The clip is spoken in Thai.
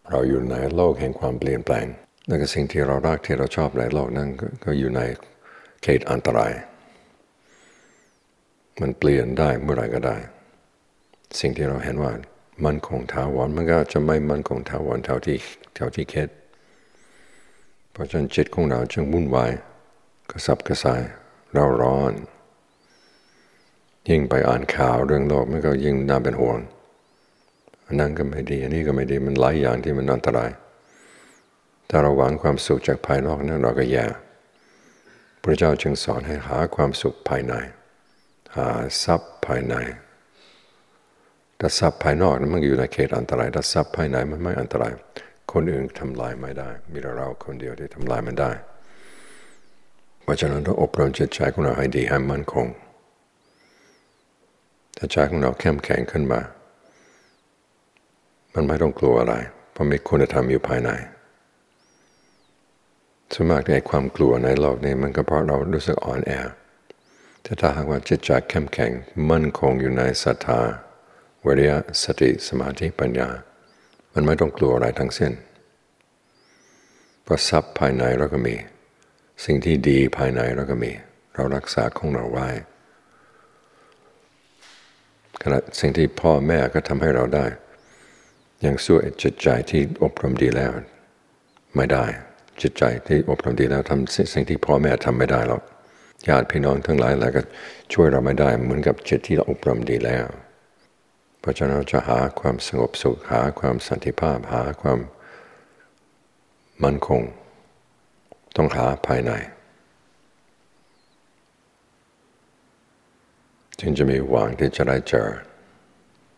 เราอยู่ในโลกแห่งความเปลี่ยนแปลงและก็สิ่งที่เรารักที่เราชอบในโลกนั้นก็อยู่ในเขตอันตรายมันเปลี่ยนได้เมื่อไรก็ได้สิ่งที่เราเห็นว่ามั่นคงถาวรมันก็จะไม่มั่นคงถาวรเท่าที่คิดเพราะฉะนั้นจิตของเราจึงวุ่นวายกระสับกระส่ายเร่าร้อนยิ่งไปอ่านข่าวเรื่องโลกมันก็ยิ่งน่าเป็นห่วงอันนั้นก็ไม่ดีอันนี้ก็ไม่ดีมันหลายอย่างที่มันอันตรายถ้าเราหวังความสุขจากภายนอกนั้นเราก็แย่พระเจ้าจึงสอนให้หาความสุขภายในหาทรัพย์ภายในแต่ทรัพย์ภายนอกนั้นมันอยู่ในเขตอันตรายแต่ทรัพย์ภายในมันไม่อันตรายคนอื่นทำลายไม่ได้มีแต่เราคนเดียวที่ทำลายมันได้เพราะฉะนั้นต้องอบรมจิตใจของเราให้ดีให้มั่นคงถ้าใจของเราเข้มแข็งขึ้นมามันไม่ต้องกลัวอะไรเพราะมีคุณธรรมอยู่ภายในส่วนมากในความกลัวในโลกนี้มันก็เพราะเรารู้สึกอ่อนแอแต่ถ้าหากว่าจิตใจเข้มแข็งมั่นคงอยู่ในศรัทธาวิริยะสติสมาธิปัญญามันไม่ต้องกลัวอะไรทั้งสิ้นเพราะทรัพย์ภายในเราก็มีสิ่งที่ดีภายในเราก็มีเรารักษาของเราไว้ขณะสิ่งที่พ่อแม่ก็ทำให้เราได้ยังสู้จิตใจที่อบรมดีแล้วไม่ได้จิตใจที่อบรมดีแล้วทำสิ่งที่พ่อแม่ทำไม่ได้หรอกญาติพี่น้องทั้งหลายแล้วก็ช่วยเราไม่ได้เหมือนกับจิตที่เราอบรมดีแล้วเพราะฉะนั้นเราจะหาความสงบสุขหาความสันติภาพหาความมั่นคงต้องหาภายในจึงจะมีหวังที่จะได้เจอ